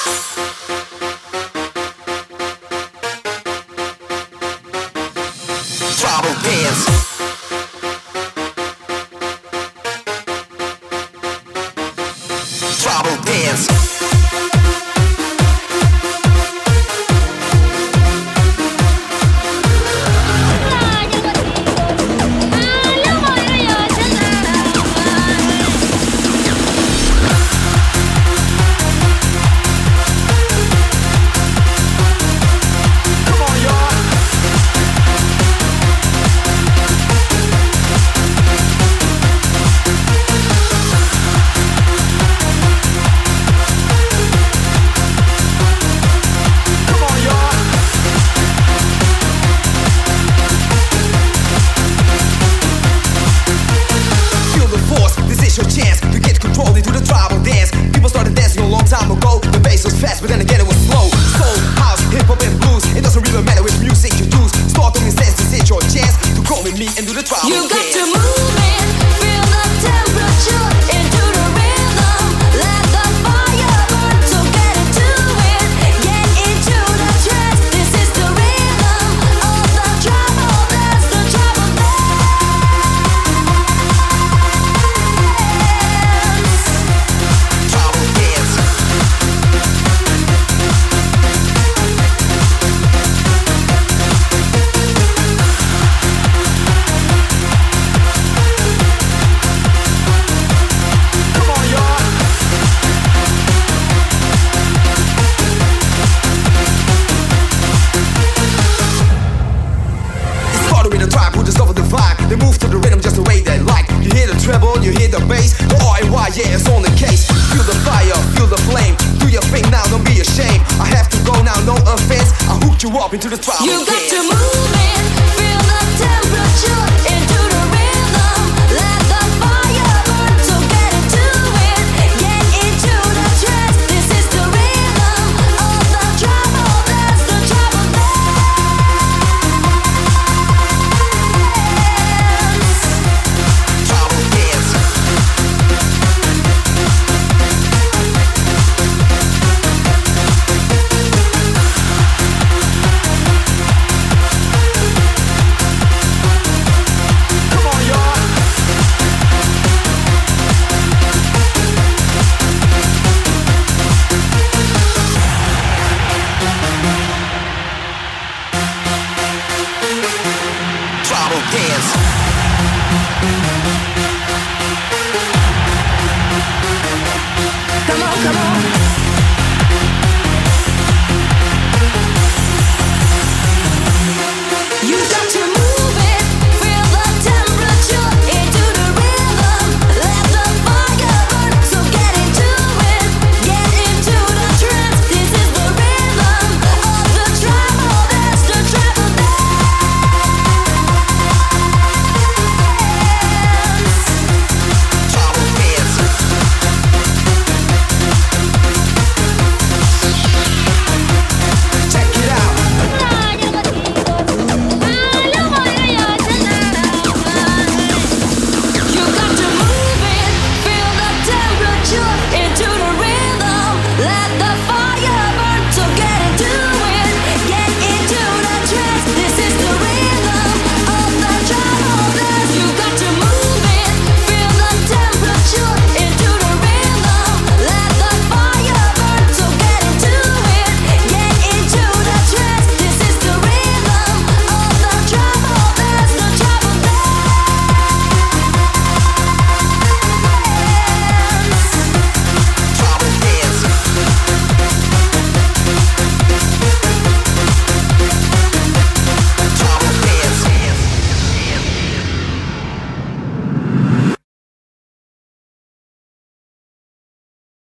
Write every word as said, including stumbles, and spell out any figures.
Tribal dance. Tribal dance. Your chance to get control into the tribal dance. People started dancing a long time ago. The bass was fast, but then again it was slow. Soul, house, hip hop and blues. It doesn't really matter which music you use. Start doing dance, this is your chance to go with me and do the tribal you dance. You got to move in, feel the temperature into the rhythm. Let the fire burn, so get into it. Get into the trance. This is the rhythm of the tribal dance. The tribal dance. They move to the rhythm just the way they like. You hear the treble, you hear the bass. The R and Y, yeah, it's on the case. Feel the fire, feel the flame. Do your thing now, don't be ashamed. I have to go now, no offense. I hooked you up into the tribal dance. You got to move.